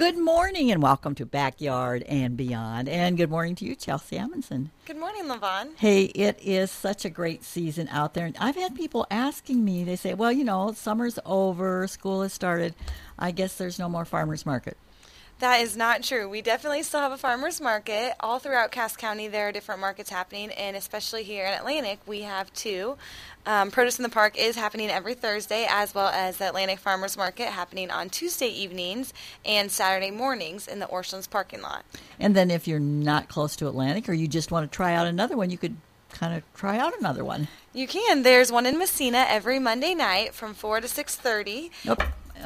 Good morning and welcome to Backyard and Beyond. And good morning to you, Chelsea Amundsen. Good morning, Levon. Hey, it is such a great season out there. And I've had people asking me, they say, well, you know, summer's over, school has started. I guess there's no more farmer's market. That is not true. We definitely still have a farmer's market. All throughout Cass County, there are different markets happening, and especially here in Atlantic, we have two. Produce in the Park is happening every Thursday, as well as the Atlantic Farmer's Market happening on Tuesday evenings and Saturday mornings in the Orchlands parking lot. And then if you're not close to Atlantic or you just want to try out another one, you could kind of try out another one. You can. There's one in Messina every Monday night from 4 to 6:30. Nope.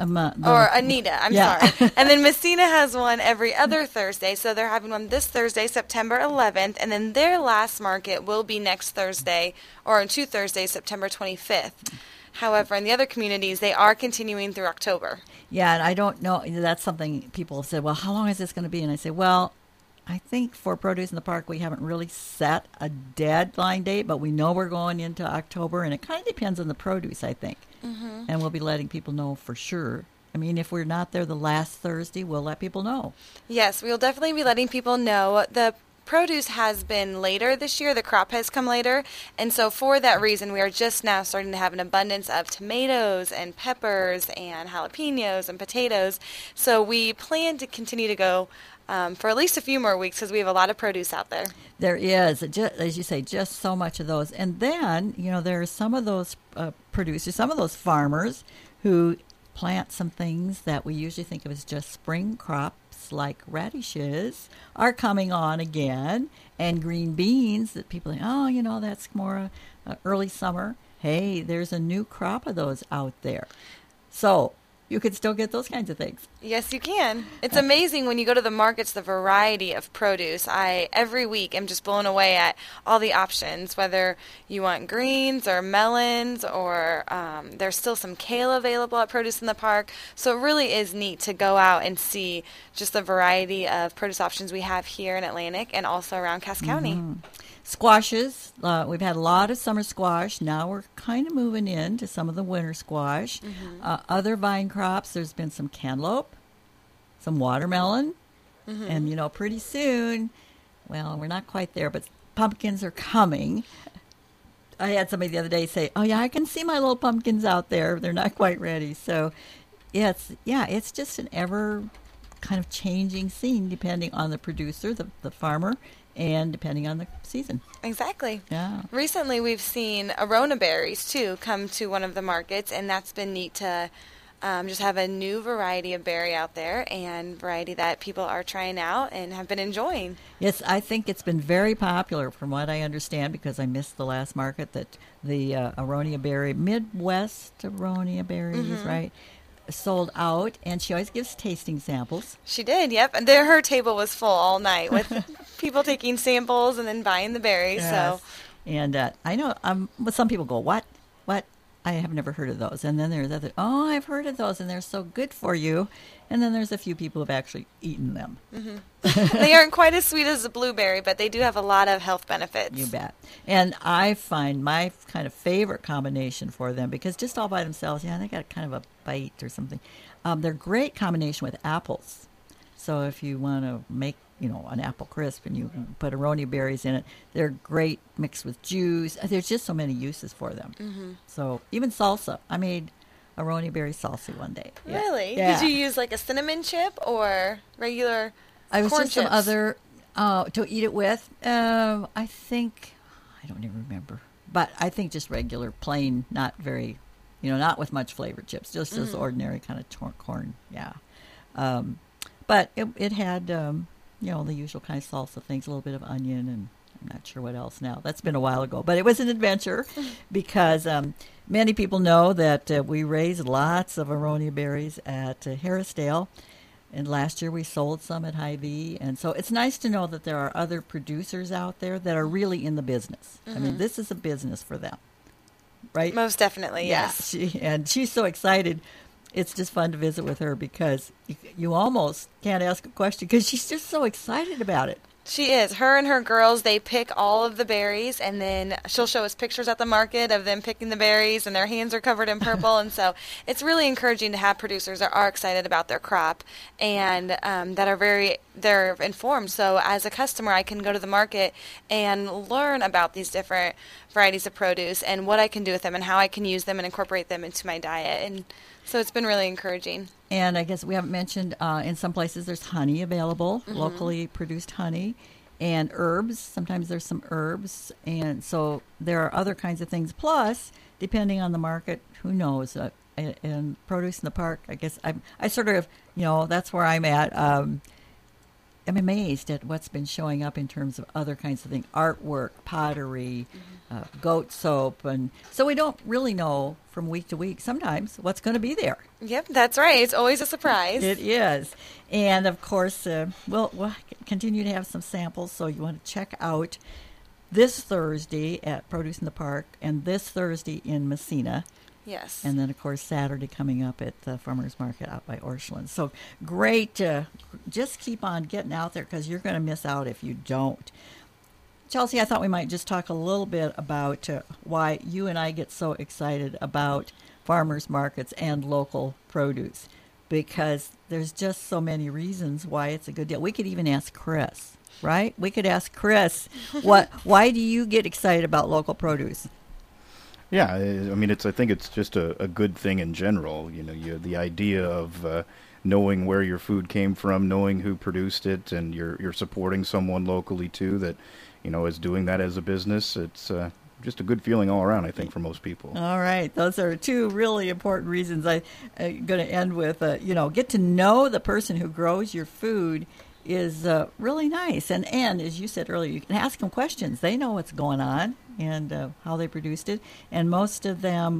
Or Anita, I'm yeah. sorry. And then Messina has one every other Thursday, so they're having one this Thursday, September 11th, and then their last market will be next Thursday, or on 2 Thursdays, September 25th. However, in the other communities, they are continuing through October. Yeah, and I don't know, that's something people have said, well, how long is this going to be? And I say, well, I think for Produce in the Park, we haven't really set a deadline date, but we know we're going into October, and it kind of depends on the produce, I think. Mm-hmm. And we'll be letting people know for sure. I mean, if we're not there the last Thursday, we'll let people know. Yes, we'll definitely be letting people know. The produce has been later this year. The crop has come later. And so for that reason, we are just now starting to have an abundance of tomatoes and peppers and jalapenos and potatoes. So we plan to continue to go for at least a few more weeks because we have a lot of produce out there. There is, as you say, just so much of those. And then, you know, there are some of those producers, some of those farmers who plant some things that we usually think of as just spring crops, like radishes, are coming on again, and green beans that people think, oh, you know, that's more early summer. Hey, there's a new crop of those out there. So you could still get those kinds of things. Yes, you can. It's amazing when you go to the markets, the variety of produce. I, every week, am just blown away at all the options, whether you want greens or melons or there's still some kale available at Produce in the Park. So it really is neat to go out and see just the variety of produce options we have here in Atlantic and also around Cass County. Mm-hmm. Squashes, we've had a lot of summer squash. Now we're kind of moving into some of the winter squash. Mm-hmm. Other vine crops, there's been some cantaloupe, some watermelon, and, you know, pretty soon, well, we're not quite there, but pumpkins are coming. I had somebody the other day say, oh, yeah, I can see my little pumpkins out there. They're not quite ready. So, it's just an ever kind of changing scene depending on the producer, the farmer, and depending on the season. Exactly. Yeah. Recently, we've seen Arona berries, too, come to one of the markets, and that's been neat to just have a new variety of berry out there and variety that people are trying out and have been enjoying. Yes, I think it's been very popular from what I understand because I missed the last market that the Aronia berry, Midwest Aronia berries, right? Sold out, and she always gives tasting samples. She did, yep. And there, her table was full all night with people taking samples and then buying the berries. Yes. So, and I know, but some people go, what? I have never heard of those. And then there's other, oh, I've heard of those, and they're so good for you. And then there's a few people who have actually eaten them. Mm-hmm. They aren't quite as sweet as the blueberry, but they do have a lot of health benefits. You bet. And I find my kind of favorite combination for them, because just all by themselves, they got kind of a bite or something. They're great combination with apples. So if you want to make, an apple crisp and you put aronia berries in it, they're great mixed with juice. There's just so many uses for them. Mm-hmm. So even salsa. I made aronia berry salsa one day. Yeah. Really? Yeah. Did you use like a cinnamon chip or regular I was corn just chips? Some other to eat it with. I think, I don't even remember. But I think just regular, plain, not very, not with much flavored chips. Just as ordinary kind of corn. Yeah. But it had, the usual kind of salsa things, a little bit of onion, and I'm not sure what else now. That's been a while ago. But it was an adventure because many people know that we raise lots of aronia berries at Harrisdale. And last year we sold some at Hy-Vee. And so it's nice to know that there are other producers out there that are really in the business. I mean, this is a business for them, right? Most definitely, yes. And she's so excited. It's just fun to visit with her because you almost can't ask a question because she's just so excited about it. She is. Her and her girls, they pick all of the berries, and then she'll show us pictures at the market of them picking the berries, and their hands are covered in purple. And so it's really encouraging to have producers that are excited about their crop and that are they're informed. So as a customer, I can go to the market and learn about these different varieties of produce and what I can do with them and how I can use them and incorporate them into my diet. And so it's been really encouraging. And I guess we haven't mentioned, in some places there's honey available, locally produced honey, and herbs. Sometimes there's some herbs. And so there are other kinds of things. Plus, depending on the market, who knows? And produce in the park, I guess I sort of, that's where I'm at. I'm amazed at what's been showing up in terms of other kinds of things, artwork, pottery, goat soap. And so we don't really know from week to week sometimes what's going to be there. Yep, that's right. It's always a surprise. It is. And, of course, we'll continue to have some samples, so you want to check out this Thursday at Produce in the Park and this Thursday in Messina. Yes. And then, of course, Saturday coming up at the Farmers Market out by Orchland. So great. Just keep on getting out there because you're going to miss out if you don't. Chelsea, I thought we might just talk a little bit about why you and I get so excited about farmers markets and local produce, because there's just so many reasons why it's a good deal. We could even ask Chris, right? We could ask Chris, why do you get excited about local produce? Yeah, I mean, I think it's just a good thing in general. The idea of knowing where your food came from, knowing who produced it, and you're supporting someone locally too that is doing that as a business. It's just a good feeling all around, I think, for most people. All right. Those are two really important reasons. I'm going to end with, get to know the person who grows your food is really nice. And as you said earlier, you can ask them questions. They know what's going on and how they produced it. And most of them,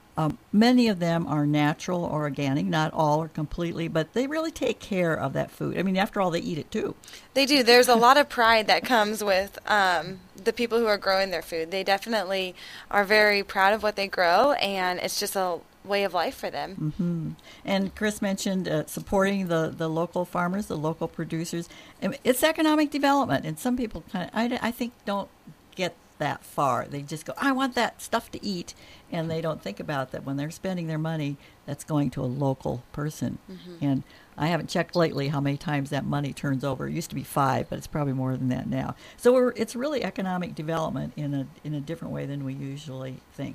many of them are natural or organic. Not all are completely, but they really take care of that food. I mean, after all, they eat it too. They do. There's a lot of pride that comes with the people who are growing their food. They definitely are very proud of what they grow, and it's just a way of life for them. Mm-hmm. And Chris mentioned supporting the local farmers, the local producers. It's economic development, and some people I think don't get that far. They just go, I want that stuff to eat, and they don't think about that when they're spending their money, that's going to a local person. Mm-hmm. And I haven't checked lately how many times that money turns over. It used to be 5, but it's probably more than that now. So it's really economic development in a different way than we usually think.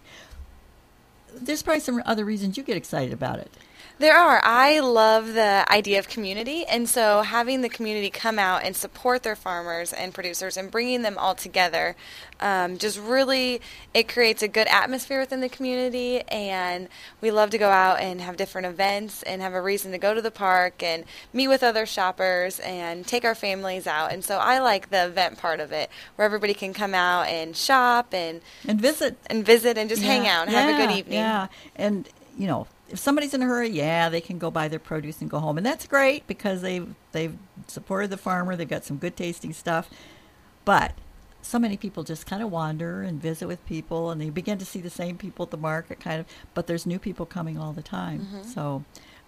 There's probably some other reasons you get excited about it. There are. I love the idea of community, and so having the community come out and support their farmers and producers and bringing them all together, just really, it creates a good atmosphere within the community, and we love to go out and have different events and have a reason to go to the park and meet with other shoppers and take our families out. And so I like the event part of it, where everybody can come out and shop and visit and just hang out and have a good evening. Yeah, and if somebody's in a hurry, they can go buy their produce and go home. And that's great because they've supported the farmer. They've got some good tasting stuff. But so many people just kind of wander and visit with people, and they begin to see the same people at the market but there's new people coming all the time. Mm-hmm. So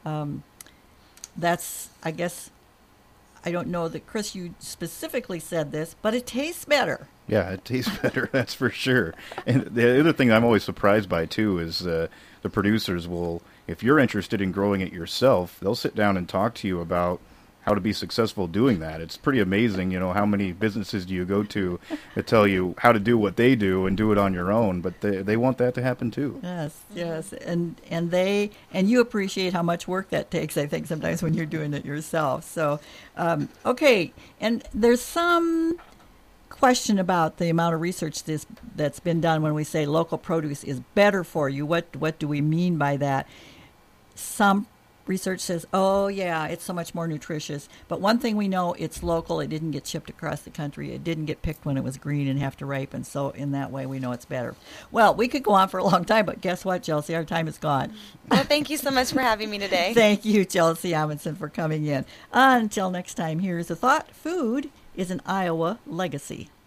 that's, I guess, I don't know that, Chris, you specifically said this, but it tastes better. Yeah, it tastes better, that's for sure. And the other thing I'm always surprised by, too, is the producers will, if you're interested in growing it yourself, they'll sit down and talk to you about how to be successful doing that. It's pretty amazing, how many businesses do you go to that tell you how to do what they do and do it on your own, but they want that to happen too. Yes. And you appreciate how much work that takes, I think, sometimes when you're doing it yourself. So, okay, and there's some question about the amount of research that's been done when we say local produce is better for you. What do we mean by that? Some research says, it's so much more nutritious. But one thing we know, it's local. It didn't get shipped across the country. It didn't get picked when it was green and have to ripen. So in that way, we know it's better. Well, we could go on for a long time, but guess what, Chelsea? Our time is gone. Well, thank you so much for having me today. Thank you, Chelsea Amundsen, for coming in. Until next time, here's a thought. Food is an Iowa legacy.